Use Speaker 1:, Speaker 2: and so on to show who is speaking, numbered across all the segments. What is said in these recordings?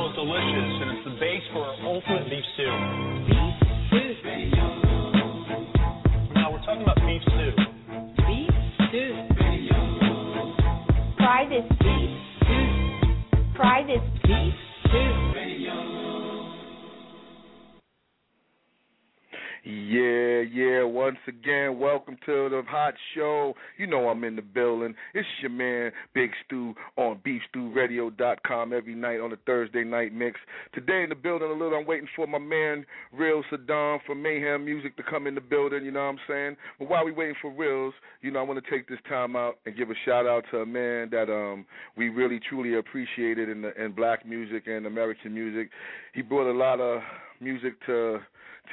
Speaker 1: smells delicious, and it's the base for our ultimate beef stew.
Speaker 2: Beef stew.
Speaker 1: Now we're talking about beef stew.
Speaker 2: Beef stew. Try this beef stew. Try this beef stew.
Speaker 3: Yeah, once again, welcome to the hot show. You know I'm in the building. It's your man, Big Stu, on BeefStewRadio.com every night on the Thursday night mix. Today in the building I'm waiting for my man, Real Saddam from Mayhem Music to come in the building, you know what I'm saying? But while we waiting for Reals, I want to take this time out and give a shout-out to a man that we really, truly appreciated in black music and American music. He brought a lot of music to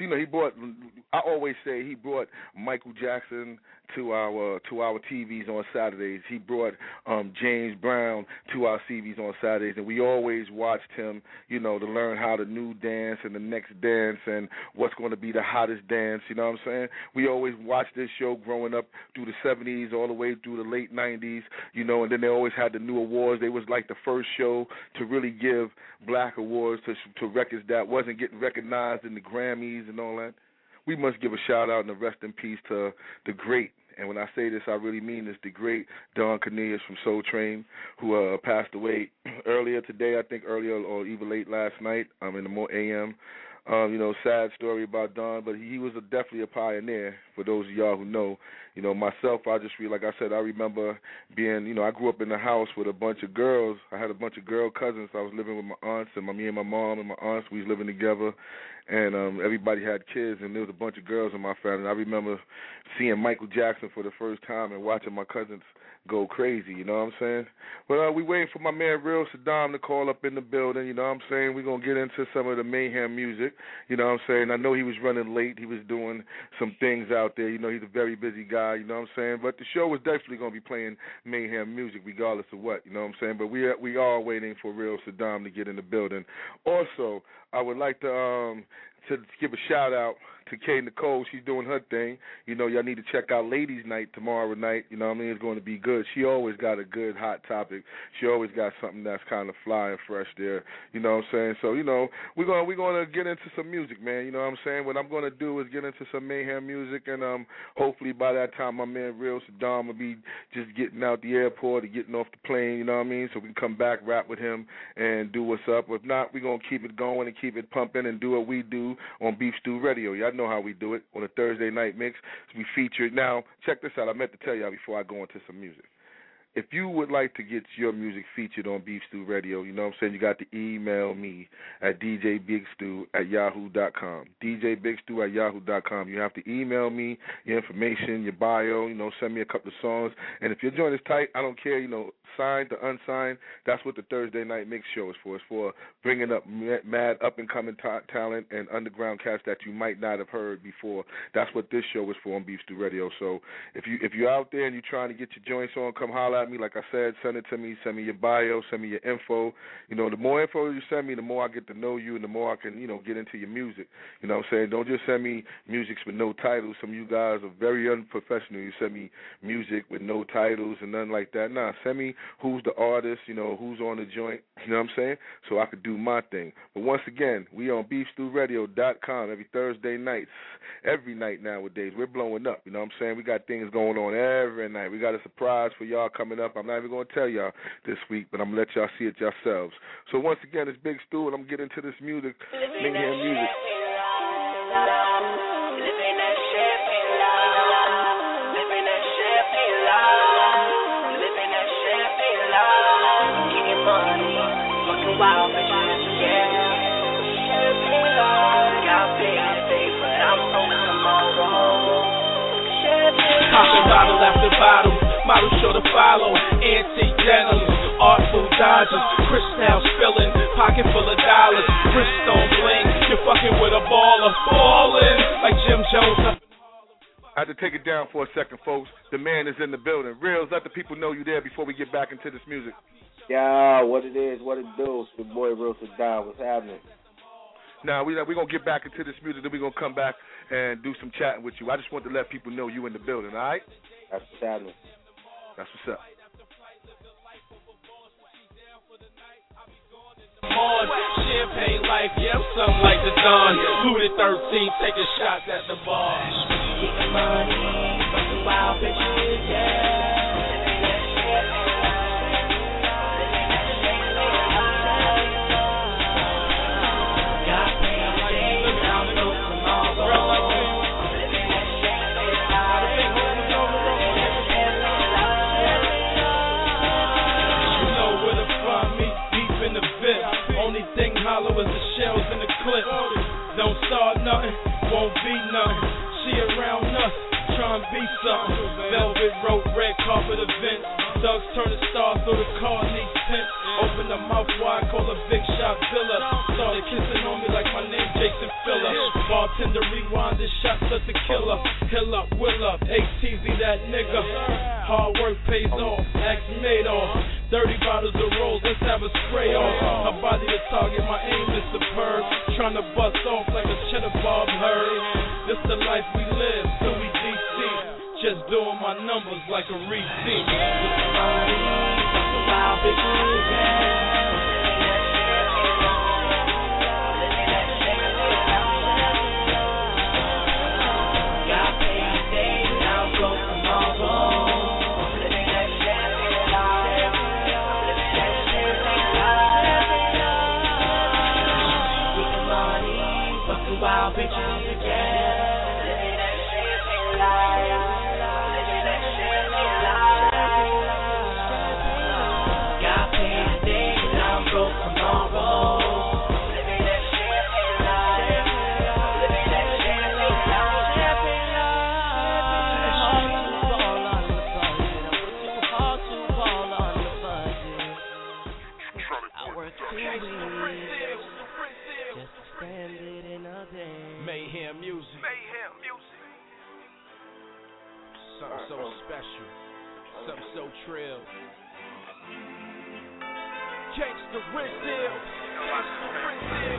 Speaker 3: I always say he brought Michael Jackson to our TVs on Saturdays. He brought James Brown to our TVs on Saturdays, and we always watched him, to learn how the new dance and the next dance and what's going to be the hottest dance, you know what I'm saying? We always watched this show growing up through the 70s all the way through the late 90s, and then they always had the new awards. They was like the first show to really give black awards to records that wasn't getting recognized in the Grammys and all that. We must give a shout-out and a rest in peace to the great, and when I say this, I really mean this, the great Don Cornelius from Soul Train, who passed away earlier today, I think earlier or even late last night in the AM. Sad story about Don, but he was definitely a pioneer for those of y'all who know. Myself, I just feel like I said, I remember being, I grew up in a house with a bunch of girls. I had a bunch of girl cousins. I was living with my aunts, and me and my mom and my aunts, we was living together, and everybody had kids, and there was a bunch of girls in my family. I remember seeing Michael Jackson for the first time and watching my cousins go crazy, you know what I'm saying? But we waiting for my man Real Saddam to call up in the building, you know what I'm saying? We're going to get into some of the Mayhem music, you know what I'm saying? I know he was running late. He was doing some things out there. He's a very busy guy, you know what I'm saying? But the show is definitely going to be playing Mayhem music regardless of what, you know what I'm saying? But we are waiting for Real Saddam to get in the building. Also, I would like to give a shout-out to Kay Nicole. She's doing her thing. Y'all need to check out Ladies Night tomorrow night. It's going to be good. She always got a good hot topic. She always got something that's kind of fly and fresh there. You know what I'm saying? So, we're going to get into some music, man. You know what I'm saying? What I'm going to do is get into some Mayhem music, and hopefully by that time my man Real Saddam will be just getting out the airport or getting off the plane, you know what I mean? So we can come back, rap with him, and do what's up. If not, we're going to keep it going and keep it pumping and do what we do on Beef Stew Radio. Y'all know how we do it on a Thursday night mix. We feature. Now, check this out. I meant to tell y'all before I go into some music. If you would like to get your music featured on Beef Stew Radio, you know what I'm saying, you got to email me at djbigstew@yahoo.com. djbigstew@yahoo.com. You have to email me your information, your bio, send me a couple of songs. And if your joint is tight, I don't care, signed to unsigned, that's what the Thursday Night Mix show is for. It's for bringing up mad up-and-coming talent and underground cats that you might not have heard before. That's what this show is for on Beef Stew Radio. So if you're out there and you're trying to get your joints on, come holler at me. Like I said, send it to me. Send me your bio. Send me your info. The more info you send me, the more I get to know you and the more I can, get into your music. You know what I'm saying? Don't just send me music with no titles. Some of you guys are very unprofessional. You send me music with no titles and nothing like that. Nah, send me who's the artist, who's on the joint, you know what I'm saying, so I could do my thing. But once again, we on BeefStewRadio.com every Thursday night, every night nowadays. We're blowing up, you know what I'm saying? We got things going on every night. We got a surprise for y'all coming up. I'm not even going to tell y'all this week, but I'm going to let y'all see it yourselves. So once again, it's Big Stu, and I'm going to get into this music, Mayhem music.
Speaker 4: Wild bitches, yeah. Y'all big, but I'm on tomorrow. Popping bottle after bottle, model sure to follow. Antique denims, artful dodgers, crystals spilling, pocket full of dollars. Bridgestone bling, you're fucking with a baller, ballin' like Jim Jones.
Speaker 3: I had to take it down for a second, folks. The man is in the building. Reals, let the people know you there before we get back into this music.
Speaker 5: Yeah, what it is, what it do. It's your boy Real Saddam. What's happening?
Speaker 3: Now, we're going to get back into this music, then we're going to come back and do some chatting with you. I just want to let people know you in the building, all right?
Speaker 5: That's what's happening.
Speaker 3: That's what's up.
Speaker 6: champagne life, yeah, I'm something like the Don. Looted 13, taking shots at the bar.
Speaker 4: Getting money, fucking wild bitches, yeah.
Speaker 6: Hollow as the shells in the clip. Don't start nothing, won't be nothing. She around us, trying to be something. Velvet rope, red carpet events. Thugs turning stars through the car, need pimp. Open the mouth wide, call a big shot villa. Started kissing on me like my name Jason Filler. Bartender rewind and shots at the killer. Hill up, will up, ATV that nigga. Hard work pays off, X made off. 30 bottles of rolls, let's have a spray off. Her body the target, my aim is superb. Trying to bust off like a cheddar Bob Hurd. This the life we live, till we DC. Just doing my numbers like a receipt.
Speaker 4: Wild bitches, yeah.
Speaker 2: Wild bitches, yeah. Living that champagne life. Living that champagne life. Got paid today, but I'm broke tomorrow. Living that champagne life. Living that champagne life. I work 2 weeks. Stranded in a day.
Speaker 6: Mayhem music. Mayhem music. Something so special. Something so trill. Gangsta Rizzo. Gangsta Rizzo.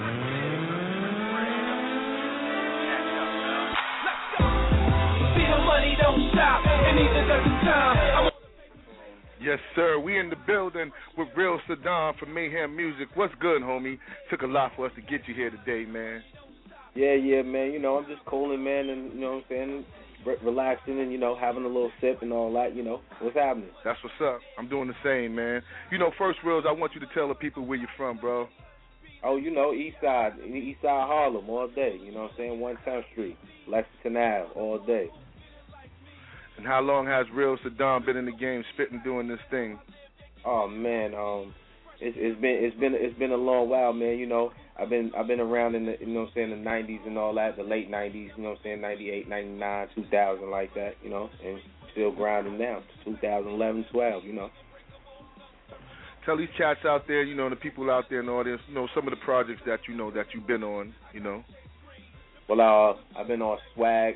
Speaker 6: Let's go. See the money don't stop, and neither does the time.
Speaker 3: Yes, sir. We in the building with Real Saddam from Mayhem Music. What's good, homie? Took a lot for us to get you here today, man.
Speaker 5: Yeah, man. You know, I'm just cooling, man, and, you know what I'm saying, relaxing and, you know, having a little sip and all that, you know. What's happening?
Speaker 3: That's what's up. I'm doing the same, man. You know, first, Reals, I want you to tell the people where you're from, bro.
Speaker 5: Oh, you know, East Side Harlem all day, you know what I'm saying, 110th Street, Lexington Ave all day.
Speaker 3: And how long has Real Saddam been in the game, spitting, doing this thing?
Speaker 5: Oh man, it's been a long while, man. You know, I've been around in the, you know what I'm saying, the 90s and all that, the late 90s, you know what I'm saying, 98, 99, 2000, like that, you know, and still grinding now, 2011, 12, you know.
Speaker 3: Tell these cats out there, you know, the people out there in the audience, you know, some of the projects that you know that you've been on, you know.
Speaker 5: Well, I've been on Swag.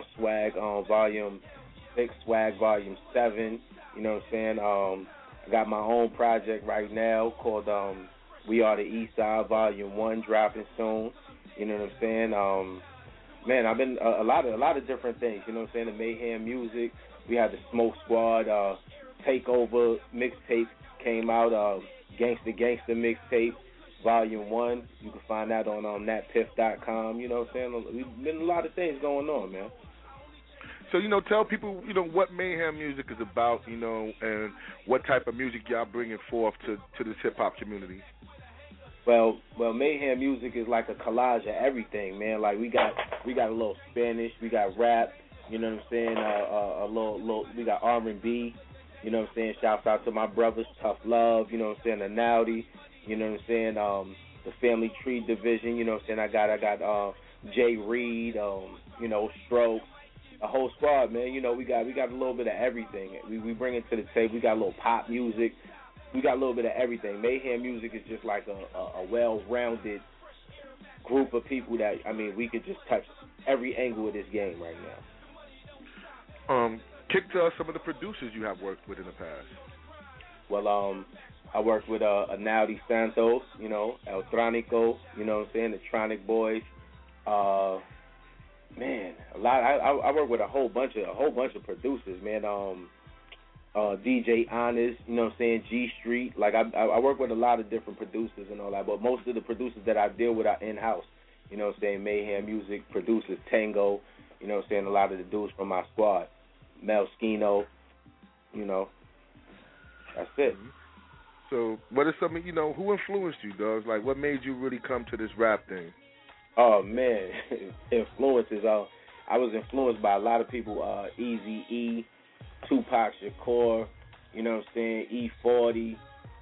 Speaker 5: Volume 6, Swag Volume 7. You know what I'm saying? I got my own project right now called We Are the East Side Volume 1, dropping soon. You know what I'm saying? Man, I've been a lot of different things. You know what I'm saying? The Mayhem Music. We had the Smoke Squad Takeover mixtape came out. Gangsta mixtape Volume 1. You can find that on natpiff.com. You know what I'm saying? We've been a lot of things going on, man.
Speaker 3: So, you know, tell people, you know, what Mayhem Music is about, you know, and what type of music y'all bringing forth to this hip-hop community.
Speaker 5: Well, Mayhem Music is like a collage of everything, man. Like, we got a little Spanish, we got rap, you know what I'm saying, a little we got R&B, you know what I'm saying, shouts out to my brothers, Tough Love, you know what I'm saying, the Nowdy, you know what I'm saying, the Family Tree Division, you know what I'm saying, I got Jay Reed, you know, Stroke, a whole squad, man. You know, we got a little bit of everything. We bring it to the table. We got a little pop music. We got a little bit of everything. Mayhem Music is just like a well-rounded group of people that, I mean, we could just touch every angle of this game right
Speaker 3: now. Kick to us some of the producers you have worked with in the past.
Speaker 5: Well, I worked with Nowdy Santos, you know, El Tronico, you know what I'm saying, the Tronic Boys. Man, a lot. I work with a whole bunch of producers, man. DJ Honest, you know what I'm saying, G Street. Like I work with a lot of different producers and all that, but most of the producers that I deal with are in-house. You know what I'm saying, Mayhem Music producers, Tango, you know what I'm saying, a lot of the dudes from my squad, Mel Skino, you know, that's it.
Speaker 3: So what is something, you know, who influenced you, dogs? Like, what made you really come to this rap thing?
Speaker 5: Oh, man, influences. I was influenced by a lot of people, Eazy-E, Tupac Shakur, you know what I'm saying, E40,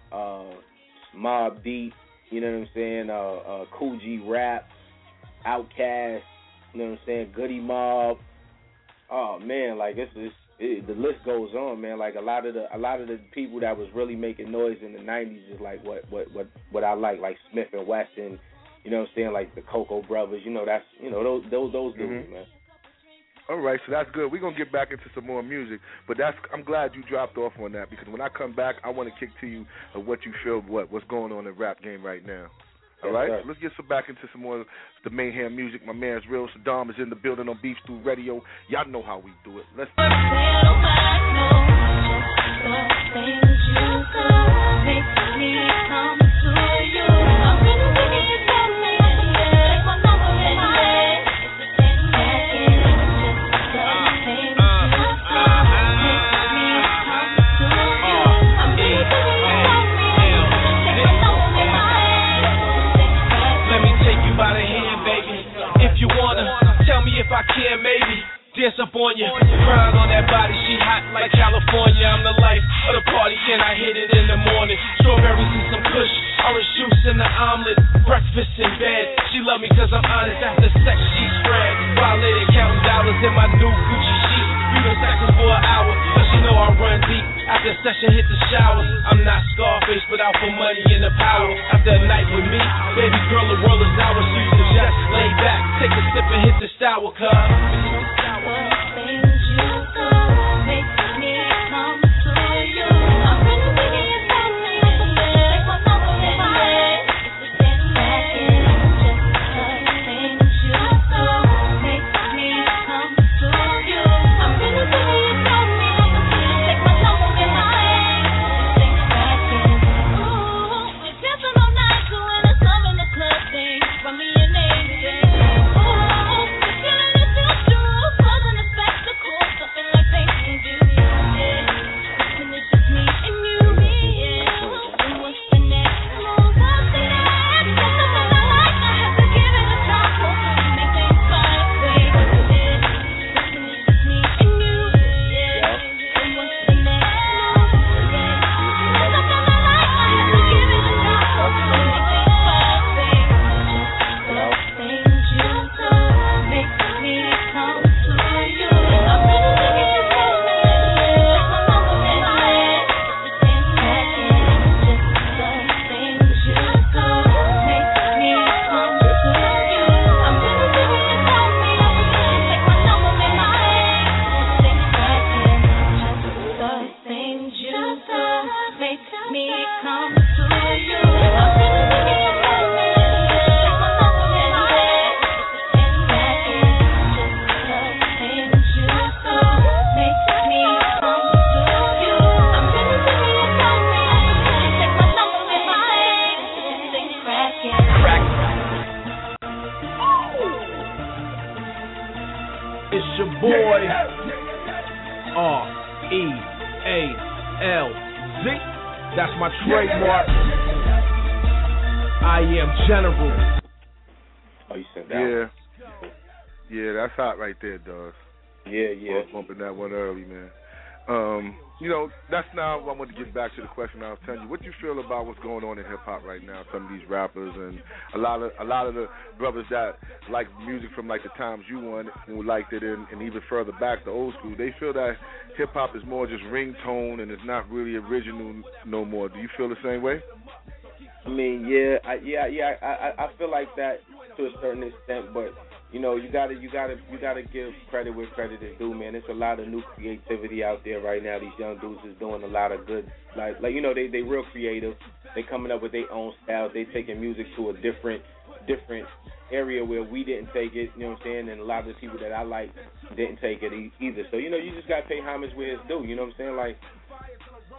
Speaker 5: Mobb Deep, you know what I'm saying, Kool G Rap, Outkast, you know what I'm saying, Goody Mob. Oh man, like the list goes on, man. Like a lot of the people that was really making noise in the '90s is like what I like Smith and Wesson, you know what I'm saying, like the Cocoa Brothers. You know, that's, you know, those dudes, man.
Speaker 3: All right, so that's good. We're going to get back into some more music, but I'm glad you dropped off on that, because when I come back, I want to kick to you of what you feel, what's going on in the rap game right now. All right?
Speaker 5: Sir.
Speaker 3: Let's get back into some more of the Mayhem music. My man's Real Saddam is in the building on Beef Stew Radio. Y'all know how we do it. Let's
Speaker 6: if I can, maybe dance up on you, grind on that body, she hot like California. I'm the life of the party, can I hit it in the morning? Strawberries and some kush, orange juice and the omelet, breakfast in bed. She love me cause I'm honest, after sex she spread. Violated, counting dollars in my new Gucci sheets. We been seconds for an hour, but she know I run deep. After session, hit the showers. I'm not Scarface, but out for money and the power. After a night with me, baby girl, the world is ours. You can just lay back, take a sip and hit the sour cup.
Speaker 3: there, dog.
Speaker 5: Yeah.
Speaker 3: Bumping that one early, man. You know, that's now I want to get back to the question I was telling you. What you feel about what's going on in hip hop right now? Some of these rappers and a lot of the brothers that like music from like the times you won, who liked it, and even further back, the old school. They feel that hip hop is more just ringtone and it's not really original no more. Do you feel the same way?
Speaker 5: I mean, I feel like that to a certain extent, but you know, you gotta give credit where credit is due, man. There's a lot of new creativity out there right now. These young dudes is doing a lot of good, like you know, they real creative. They coming up with their own styles. They taking music to a different area where we didn't take it. You know what I'm saying? And a lot of the people that I like didn't take it either. So you know, you just gotta pay homage where it's due. You know what I'm saying? Like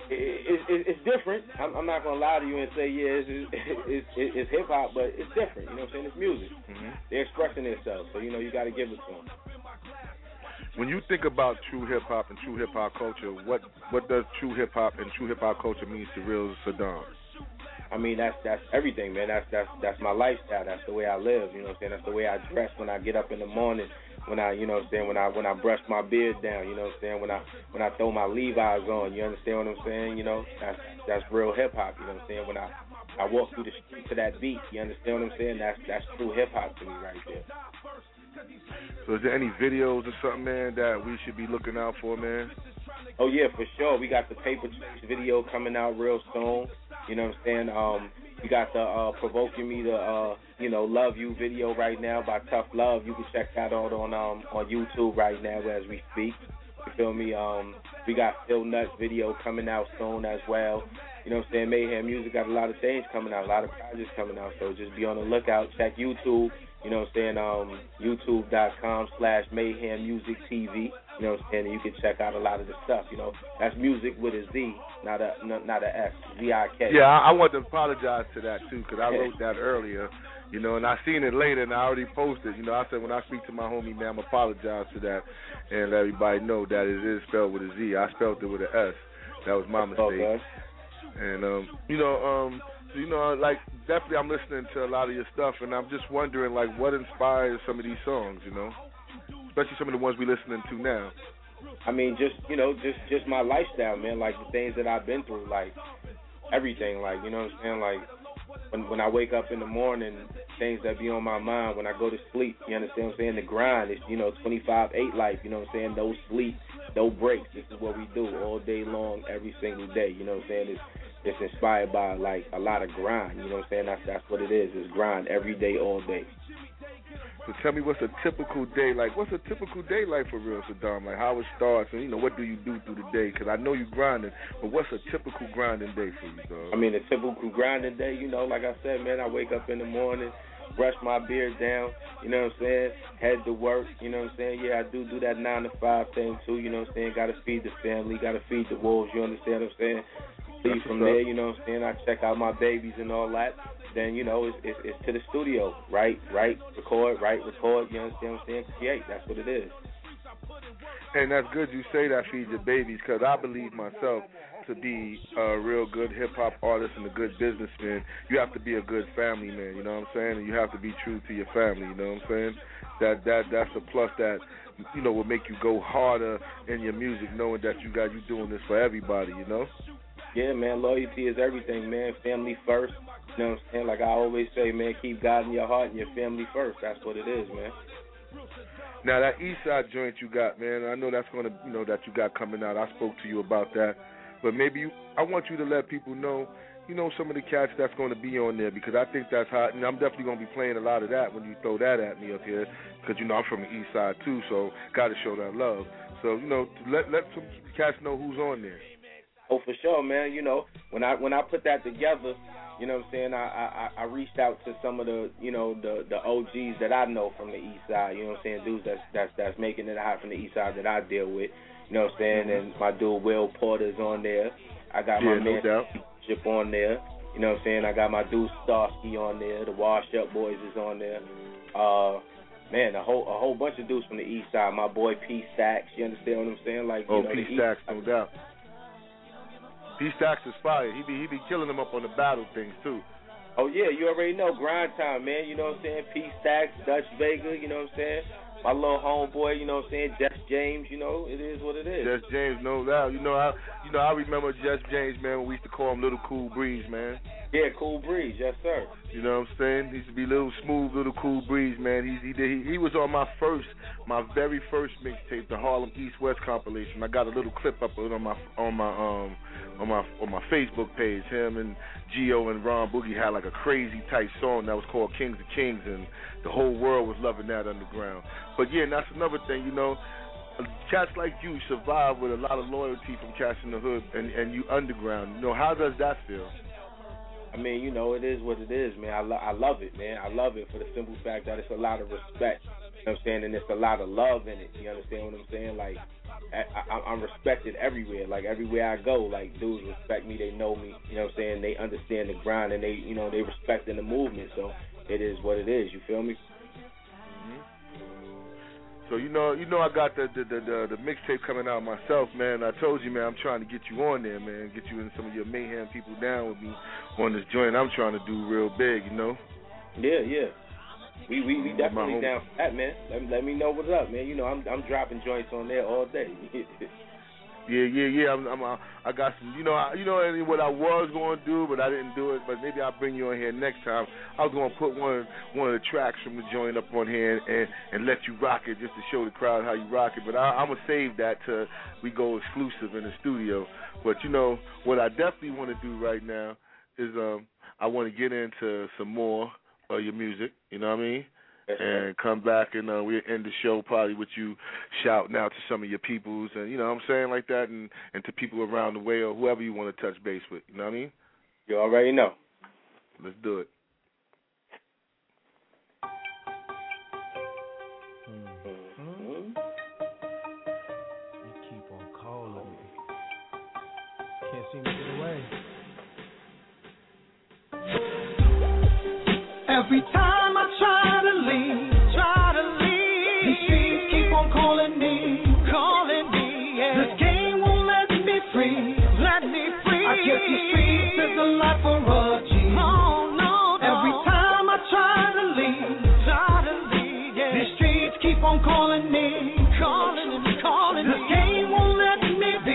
Speaker 5: it's different. I'm not gonna lie to you and say it's hip hop, but it's different. You know what I'm saying? It's music.
Speaker 3: Mm-hmm.
Speaker 5: They're expressing themselves, so you got to give it to them.
Speaker 3: When you think about true hip hop and true hip hop culture, what does true hip hop and true hip hop culture mean to real Saddam?
Speaker 5: I mean, that's everything, man. That's my lifestyle. That's the way I live. You know what I'm saying? That's the way I dress when I get up in the morning. When I, you know what I'm saying, when I brush my beard down, you know what I'm saying, when I throw my Levi's on, you understand what I'm saying? You know, that's real hip hop. You know what I'm saying? When I walk through the street to that beat, you understand what I'm saying? That's true hip hop to me right there.
Speaker 3: So is there any videos or something, man, that we should be looking out for, man?
Speaker 5: Oh, yeah, for sure. We got the Paper Chase video coming out real soon. You know what I'm saying? We got the Provoking Me to, Love You video right now by Tough Love. You can check that out on YouTube right now as we speak. You feel me? We got Phil Nuts video coming out soon as well. You know what I'm saying? Mayhem Music got a lot of things coming out, a lot of projects coming out. So just be on the lookout. Check YouTube. You know what I'm saying? YouTube.com/Mayhem Music TV. You know what I'm saying? And you can check out a lot of the stuff. You know, that's music with a Z, not a S. Z-I-K.
Speaker 3: Yeah, I want to apologize to that too, because I wrote that earlier. You know, and I seen it later, and I already posted. You know, I said when I speak to my homie, man, I'm apologize to that, and let everybody know that it is spelled with a Z. I spelled it with an S. That was my mistake.
Speaker 5: Okay.
Speaker 3: And like definitely, I'm listening to a lot of your stuff, and I'm just wondering, like, what inspires some of these songs, you know, especially some of the ones we're listening to now.
Speaker 5: I mean, just my lifestyle, man. Like the things that I've been through, like everything, like you know what I'm saying, like when I wake up in the morning, things that be on my mind. When I go to sleep, you understand what I'm saying? The grind is 25/8 life. You know what I'm saying? No sleep, no breaks. This is what we do all day long, every single day. You know what I'm saying? It's inspired by like a lot of grind. You know what I'm saying? That's what it is. It's grind every day, all day.
Speaker 3: So tell me, what's a typical day like? What's a typical day like for real, Saddam? Like how it starts, and what do you do through the day? Because I know you grinding, but what's a typical grinding day for you, dog?
Speaker 5: I mean, a typical grinding day, like I said, man, I wake up in the morning, brush my beard down, you know what I'm saying, head to work, you know what I'm saying. Yeah, I do that 9 to 5 thing too, you know what I'm saying. Got to feed the family, got to feed the wolves, you understand what I'm saying. Leave from there, you know what I'm saying. I check out my babies and all that. Then, it's to the studio, record, you understand what I'm saying, create, that's what it is.
Speaker 3: And that's good you say that, feed your babies, because I believe myself to be a real good hip-hop artist and a good businessman, you have to be a good family man, you know what I'm saying, and you have to be true to your family, you know what I'm saying. That's a plus that, will make you go harder in your music, knowing that you doing this for everybody, you know.
Speaker 5: Yeah, man, loyalty is everything, man. Family first. You know what I'm saying? Like I always say, man, keep God in your heart and your family first. That's what it is, man.
Speaker 3: Now, that East Side joint you got, man, I know that's going to, that you got coming out. I spoke to you about that. But maybe I want you to let people know, some of the cats that's going to be on there, because I think that's hot. And I'm definitely going to be playing a lot of that when you throw that at me up here, because, I'm from the East Side, too, so got to show that love. So, let some cats know who's on there.
Speaker 5: Oh, for sure, man. When I put that together, you know what I'm saying, I reached out to some of the, the OGs that I know from the East Side, you know what I'm saying, dudes that's making it hot from the East Side that I deal with, you know what I'm saying, and my dude Will Porter's on there. I got my man Chip on there, you know what I'm saying, I got my dude Starsky on there, the Wash Up Boys is on there, man, a whole bunch of dudes from the East Side, my boy P Stacks, you understand what I'm saying, like,
Speaker 3: P Stacks, no doubt. P Stacks is fire. He be killing them up on the battle things too.
Speaker 5: Oh yeah, you already know grind time, man. You know what I'm saying? P Stacks, Dutch Vega, you know what I'm saying? My little homeboy, you know what I'm saying? Jess James, it is what it is.
Speaker 3: Jess James, no doubt. I remember Jess James, man, when we used to call him Little Cool Breeze, man.
Speaker 5: Yeah, Cool Breeze, yes sir.
Speaker 3: You know what I'm saying? He used to be Little Smooth, Little Cool Breeze, man. He was on my very first mixtape, the Harlem East West compilation. I got a little clip up on my Facebook page. Him and Gio and Ron Boogie had like a crazy tight song that was called Kings of Kings, and the whole world was loving that underground. But yeah, and that's another thing, cats like you survive with a lot of loyalty from cats in the hood and you underground. How does that feel?
Speaker 5: I mean, it is what it is, man. I love it, man. I love it for the simple fact that it's a lot of respect. You know what I'm saying? And there's a lot of love in it. You understand what I'm saying? Like, I'm respected everywhere. Like, everywhere I go, like, dudes respect me. They know me. You know what I'm saying? They understand the grind, and they respect in the movement. So it is what it is. You feel me?
Speaker 3: So I got the mixtape coming out myself, man. I told you, man, I'm trying to get you on there, man. Get you and some of your Mayhem people down with me on this joint. I'm trying to do real big, you know.
Speaker 5: Yeah. We definitely down for that, man. Let me know what's up, man. You know, I'm dropping joints on there all day.
Speaker 3: Yeah. I got some. What I was going to do, but I didn't do it. But maybe I'll bring you on here next time. I was going to put one of the tracks from the joint up on here and let you rock it, just to show the crowd how you rock it. But I'm gonna save that till we go exclusive in the studio. But what I definitely want to do right now is I want to get into some more of your music. You know what I mean? And come back and we'll end the show probably with you shouting out to some of your peoples and what I'm saying, like that, and to people around the way or whoever you want to touch base with. You know what I mean?
Speaker 5: You already know.
Speaker 3: Let's do it.
Speaker 6: You keep on calling me. Can't seem to get away.
Speaker 2: Every time I try to leave, these streets keep on calling me, yeah. This game won't let me free, I guess these streets is a life for a G. No. Every time I try to leave, yeah. These streets keep on calling me, this game won't let me be,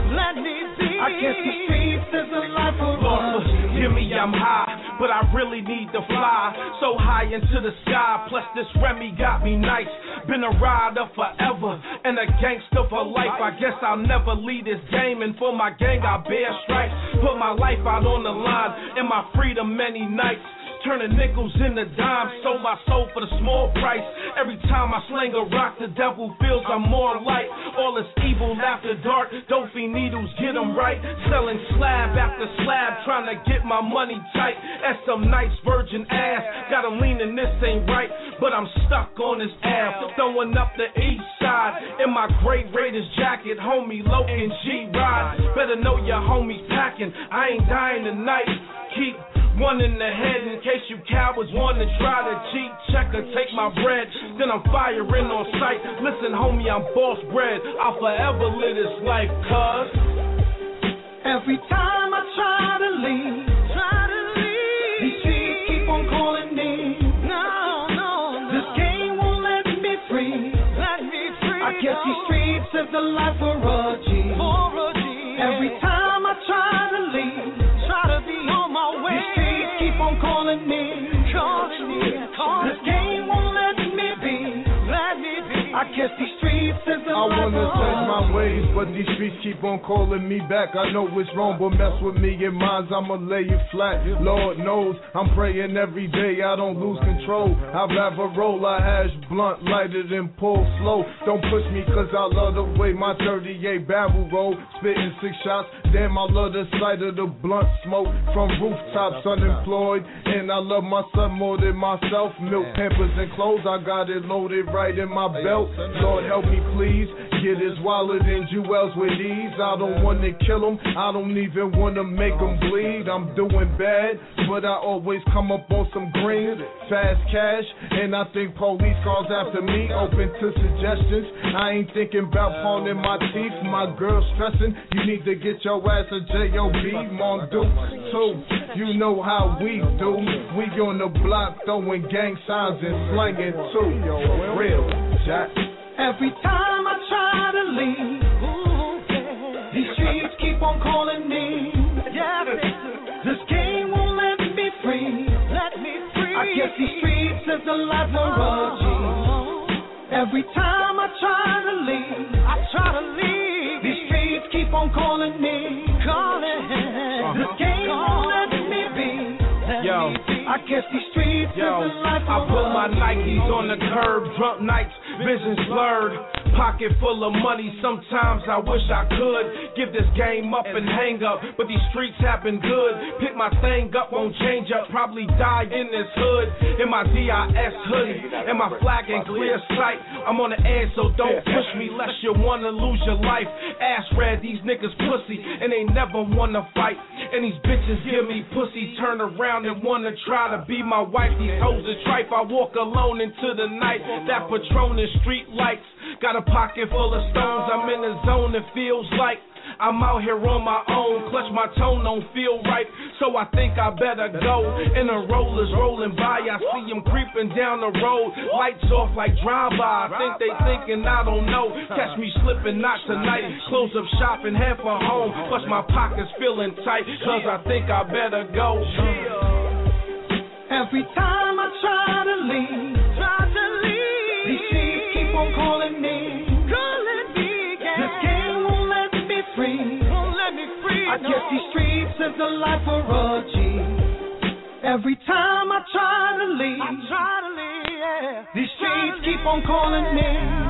Speaker 2: I guess these streets is a life for a G.
Speaker 6: Hear me, I'm high, but I really need to fly so high into the sky. Plus this Remy got me nice. Been a rider forever and a gangster for life. I guess I'll never leave this game, and for my gang I bear stripes. Put my life out on the line and my freedom many nights. Turning nickels into dimes, sold my soul for the small price. Every time I sling a rock, the devil feels I'm more light. All this evil after dark, dopey needles, get them right. Selling slab after slab, trying to get my money tight. That's some nice virgin ass, got them leaning, this ain't right. But I'm stuck on this ass, throwing up the east side. In my great Raiders jacket, homie, Logan G ride. Better know your homies packing, I ain't dying tonight. Keep one in the head in case you cowards want to try to cheat, check or take my bread. Then I'm firing on sight. Listen, homie, I'm boss bred. I'll forever live this life, cuz
Speaker 2: every time I try to leave, these streets keep on calling me. No. This game won't let me free. I guess these streets is the life for a G. Every time I try to leave,
Speaker 4: to be on my way.
Speaker 2: These streets keep on calling me. This game won't let me be. I guess these streets is the
Speaker 7: I wanna change my ways, but these streets keep on calling me back. I know it's wrong, but mess with me and mines, I'ma lay you flat. Lord knows, I'm praying every day I don't lose control. I'd rather roll a hash blunt lighter than pull slow. Don't push me cause I love the way my 38 barrel roll. Spitting 6 shots, damn I love the sight of the blunt smoke from rooftops unemployed. And I love my son more than myself. Milk, Pampers, and clothes, I got it loaded right in my belt. Lord help me please, get his wallet and jewels with ease. I don't want to kill him, I don't even want to make him bleed. I'm doing bad, but I always come up on some green, fast cash. And I think police calls after me, open to suggestions. I ain't thinking about pawning my teeth, my girl stressing. You need to get your ass a J.O.B. Mon Duke too. You know how we do, we on the block throwing gang signs and slanging too. Real Jack.
Speaker 2: Every time I try to leave, these streets keep on calling me. This game won't let me free. I guess these streets is the life for a G. Every time I try to leave, these streets keep on calling me. This game won't let me be.
Speaker 6: Yo.
Speaker 2: I guess these streets is the life
Speaker 6: I put my Nikes on the curb, drunk nights, visions blurred. Pocket full of money, sometimes I wish I could give this game up and hang up, but these streets have been good. Pick my thing up, won't change up, probably die in this hood. In my DIS hoodie, and my flag in clear sight. I'm on the edge, so don't push me, lest you wanna lose your life. Ass red, these niggas pussy, and they never wanna fight. And these bitches give me pussy, turn around and wanna try to be my wife. These hoes are tripe, I walk alone into the night. That Patron and street lights, got a pocket full of stones. I'm in the zone, it feels like I'm out here on my own. Clutch my tone, don't feel right, so I think I better go. And the rollers rolling by, I see them creeping down the road. Lights off like drive-by, I think they thinking I don't know. Catch me slipping, not tonight. Close up shop and head for home. Plus my pockets feeling tight, cause I think I better go.
Speaker 2: Every time I try to leave, these streets keep on calling me. This game won't let me free. I guess these streets is the life for a G. Every time I try to leave, these streets keep on calling me.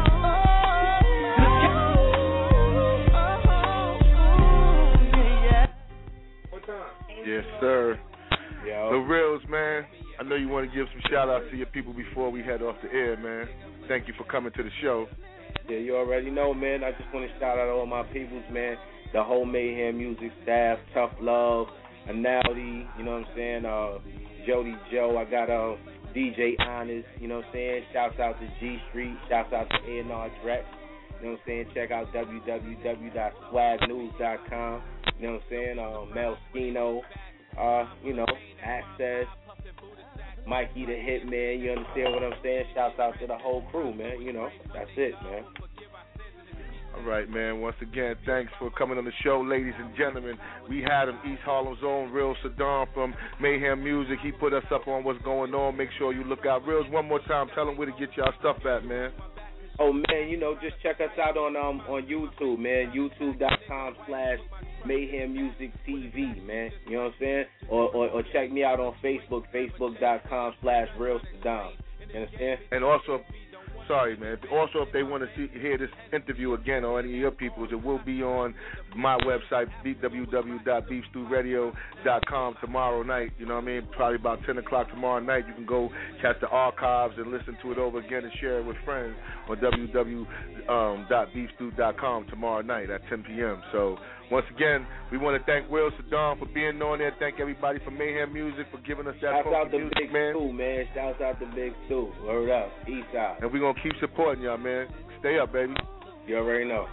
Speaker 3: Yes, sir.
Speaker 5: Yo.
Speaker 3: The Reals, man. I know you want to give some shout-outs to your people before we head off the air, man. Thank you for coming to the show.
Speaker 5: Yeah, you already know, man. I just want to shout out all my peoples, man. The whole Mayhem Music staff, Tough Love, Anality, you know what I'm saying? Jody Joe, I got DJ Honest, you know what I'm saying? Shouts out to G Street, shouts out to A&R Drex, you know what I'm saying? Check out www.swagnews.com, you know what I'm saying? Mel Skino, you know, Access, Mikey the Hitman, you understand what I'm saying? Shouts out to the whole crew, man, you know, that's it, man.
Speaker 3: All right, man. Once again, thanks for coming on the show, ladies and gentlemen. We had him, East Harlem's own Real Saddam from Mayhem Music. He put us up on what's going on. Make sure you look out. Reals, one more time, tell them where to get y'all stuff at, man.
Speaker 5: Oh, man, you know, just check us out on YouTube, man, youtube.com/Mayhem Music TV, man, you know what I'm saying? Or check me out on Facebook, facebook.com/Real Saddam, you understand?
Speaker 3: And also, sorry, man. Also, if they want to hear this interview again or any of your people's, it will be on my website, www.beefstewradio.com tomorrow night. You know what I mean? Probably about 10 o'clock tomorrow night. You can go catch the archives and listen to it over again and share it with friends on www.beefstew.com tomorrow night at 10 p.m. So, once again, we want to thank Real Saddam for being on there. Thank everybody from Mayhem Music for giving us that
Speaker 5: Shouts out to
Speaker 3: music,
Speaker 5: Big
Speaker 3: man.
Speaker 5: Stu, man. Shouts out to Big Stu. Word up. East side.
Speaker 3: And we're going to keep supporting y'all, man. Stay up, baby.
Speaker 5: You already know.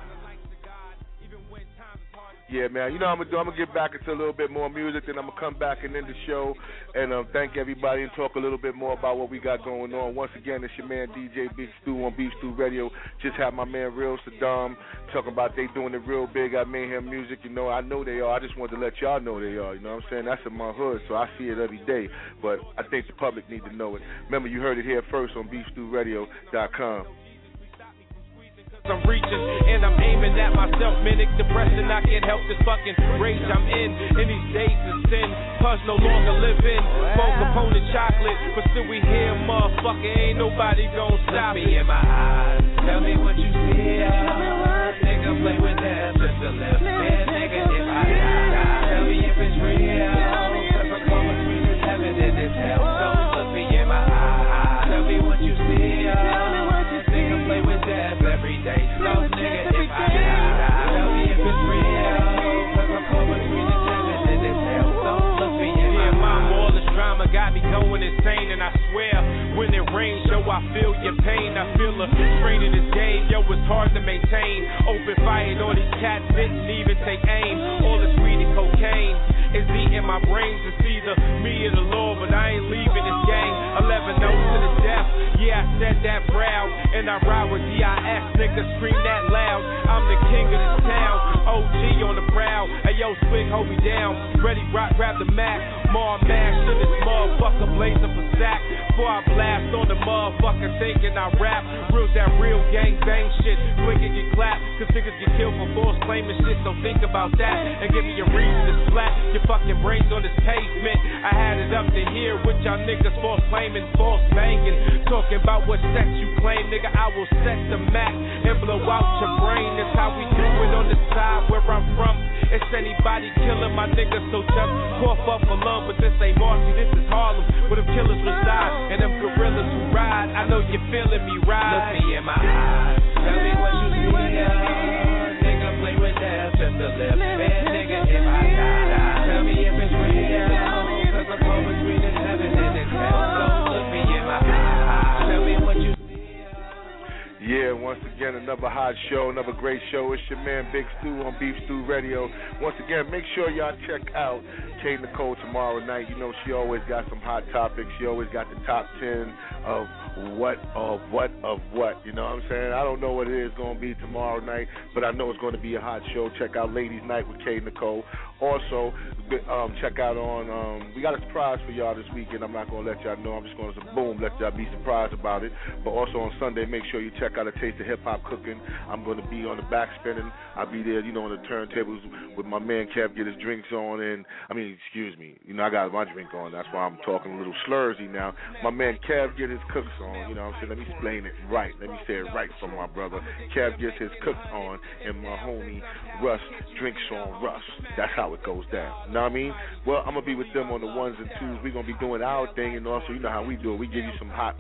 Speaker 3: Yeah, man. You know what I'm going to do? I'm going to get back into a little bit more music, then I'm going to come back and end the show and thank everybody and talk a little bit more about what we got going on. Once again, it's your man DJ Big Stu on Beef Stew Radio. Just had my man Real Saddam talking about they doing it real big at Mayhem Music. You know, I know they are. I just wanted to let y'all know they are. You know what I'm saying? That's in my hood, so I see it every day. But I think the public need to know it. Remember, you heard it here first on BeefStewRadio.com.
Speaker 6: I'm reaching and I'm aiming at myself, manic depression. I can't help this fucking rage I'm in these days of sin. Pudge no longer living, phone component chocolate, but still we here, motherfucker. Ain't nobody gon' stop me in my eyes. Tell me what you see, nigga. Play with that, just a left hand, nigga. If I die, tell me if it's real. Cause I'm going between this heaven and this hell. So look me in my eyes. Tell me what you see, nigga. Play with death every day. So nigga, if I die, tell me if it's real. Cause I'm going between this heaven and this hell. So look me in my eyes. All this drama got me going insane, and I swear when it rains, yo, I feel your pain. I feel a strain in this game, yo, it's hard to maintain. Open fire, all these cats didn't even take aim. All this weed and cocaine is eating my brains. It's either me or the Lord, but I ain't leaving this game. 11 notes to the death, yeah, I said that proud. And and I ride with DIS, nigga, scream that loud. I'm the king of this town, OG on the brow. Hey yo, Swig, hold me down. Ready, rock, grab the Mac. More mash in this motherfucker, blazing for sack. Before I blast on the motherfucker, thinking I rap. Real that real gang bang shit. Quick and get clapped, cause niggas get killed for false claiming shit. So think about that and give me a reason to splat your fucking brains on this pavement. I had it up to here with y'all niggas false claiming, false banging. Talking about what sex you claim, nigga, I will set the Mac and blow out your brain. That's how we do it on the side where I'm from. It's anybody killing my niggas, so just cough up for love. But this ain't Marcy, this is Harlem, where them killers reside and them gorillas who ride. I know you're feeling me, right? Look me in my eyes, tell me what you see, nigga, play with death just a little bit, nigga, if I die, tell me if it's real, cause I'm caught between this heaven and this hell. So look me in my eyes, tell me what you see.
Speaker 3: Yeah, once again, another hot show, another great show. It's your man Big Stu on Beef Stew Radio. Once again, make sure y'all check out K Nicole tomorrow night. You know, she always got some hot topics. She always got the top 10 of what. You know what I'm saying? I don't know what it is going to be tomorrow night, but I know it's going to be a hot show. Check out Ladies Night with K Nicole. Also, check out on, we got a surprise for y'all this weekend. I'm not going to let y'all know. I'm just going to, boom, let y'all be surprised about it. But also on Sunday, make sure you check out A Taste of Hip Hop Cooking. I'm going to be on the back spinning. I'll be there, you know, on the turntables with my man Kev, get his drinks on. And, excuse me, you know, I got my drink on. That's why I'm talking a little slursy now. My man Kev get his cooks on. You know what I'm saying? Let me explain it right. Let me say it right from my brother. Kev gets his cooks on, and my homie Russ drinks on Russ. That's how it goes down. You know what I mean? Well, I'm going to be with them on the ones and twos. We're going to be doing our thing, and also, you know how we do it. We give you some hot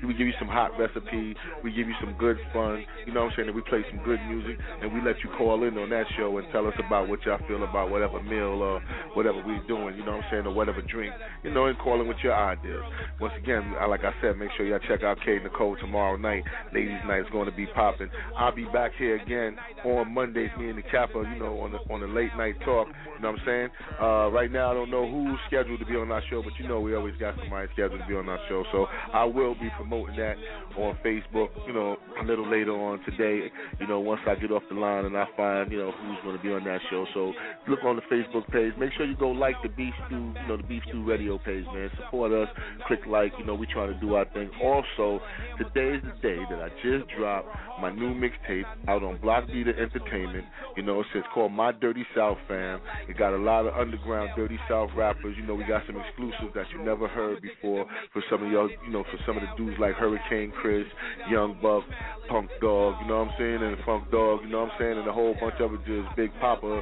Speaker 3: recipe. We give you some good fun. You know what I'm saying? And we play some good music, and we let you call in on that show and tell us about what y'all feel about whatever meal or whatever we're doing, you know what I'm saying, or whatever drink, you know, and call in with your ideas. Once again, like I said, make sure y'all check out K Nicole tomorrow night. Ladies' night is going to be popping. I'll be back here again on Mondays, me and the Kappa, you know, on the late night talk, you know what I'm saying? Right now, I don't know who's scheduled to be on our show, but you know we always got somebody scheduled to be on our show, so I will be promoting that on Facebook, you know, a little later on today, you know, once I get off the line and I find, you know, who's going to be on that show. So look on the Facebook page. Make sure you go like the Beef Stew, you know, the Beef Stew Radio page, man. Support us. Click like, you know, we trying to do our thing. Also, today is the day that I just dropped my new mixtape out on Block Beater Entertainment. You know, it's called My Dirty South Fam. It got a lot of underground Dirty South rappers. You know, we got some exclusives that you never heard before for some of y'all, you know, for some of the dudes like Hurricane Chris, Young Buck, Punk Dog, you know what I'm saying, and Funk Dog, you know what I'm saying, and a whole bunch of it, just Big Papa,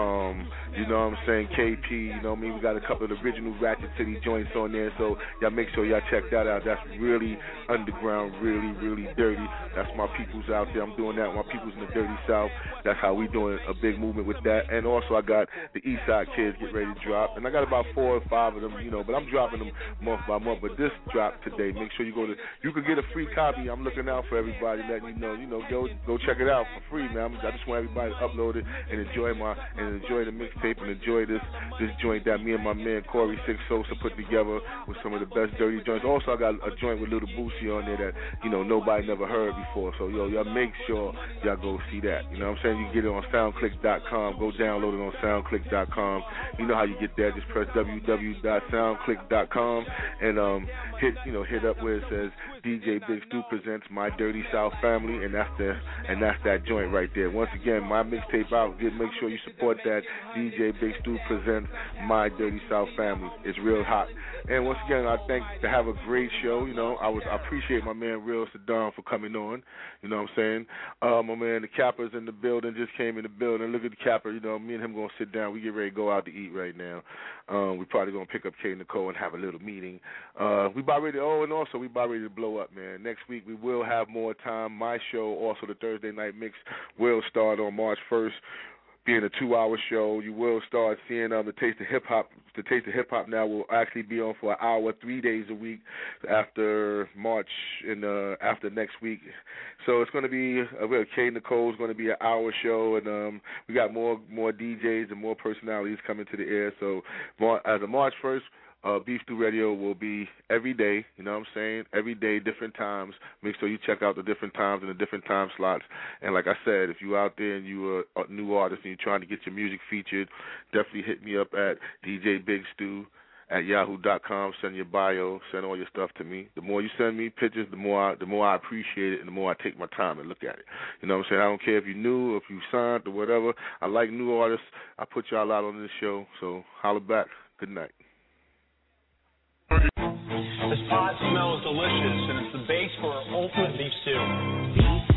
Speaker 3: you know what I'm saying, KP, you know what I mean, we got a couple of the original Ratchet City joints on there, so y'all make sure y'all check that out. That's really underground, really, really dirty. That's my peoples out there. I'm doing that with my peoples in the Dirty South. That's how we doing a big movement with that. And also I got the Eastside Kids get ready to drop, and I got about 4 or 5 of them, you know, but I'm dropping them month by month. But this drop today, make sure you you can get a free copy. I'm looking out for everybody, letting you know, go check it out for free, man. I just want everybody to upload it and enjoy the mixtape and enjoy this joint that me and my man Corey Six Sosa put together with some of the best dirty joints. Also, I got a joint with Little Boosie on there that, you know, nobody never heard before. So y'all make sure y'all go see that. You know what I'm saying? You can get it on SoundClick.com. Go download it on SoundClick.com. You know how you get there. Just press www.soundclick.com and hit up where it says DJ Big Stu presents My Dirty South Family, and that's that joint right there. Once again, my mixtape out. Make sure you support that. DJ Big Stu presents My Dirty South Family. It's real hot. And once again, I think to have a great show. You know, I appreciate my man Real Saddam for coming on. You know what I'm saying? My man the Kappa's in the building, just came in the building. Look at the Kappa. You know, me and him gonna sit down. We get ready to go out to eat right now. We probably gonna pick up K Nicole and have a little meeting. We about ready to blow up, man. Next week we will have more time. My show, also the Thursday Night Mix, will start on March 1st. Being a 2-hour show, you will start seeing the Taste of Hip Hop. The Taste of Hip Hop now will actually be on for an hour, 3 days a week after March and after next week. So it's going to be K Nicole's going to be an hour show, and we got more DJs and more personalities coming to the air. So as of March 1st. Beef Stew Radio will be every day, you know what I'm saying? Every day, different times. Make sure you check out the different times and the different time slots. And like I said, if you're out there and you're a new artist and you're trying to get your music featured, definitely hit me up at DJ Big Stew at yahoo.com. Send your bio, send all your stuff to me. The more you send me pictures, the more I appreciate it, and the more I take my time and look at it. You know what I'm saying? I don't care if you're new or if you signed or whatever. I like new artists. I put y'all out on this show, so holla back. Good night.
Speaker 1: This pot smells delicious, and it's the base for ultimate beef stew.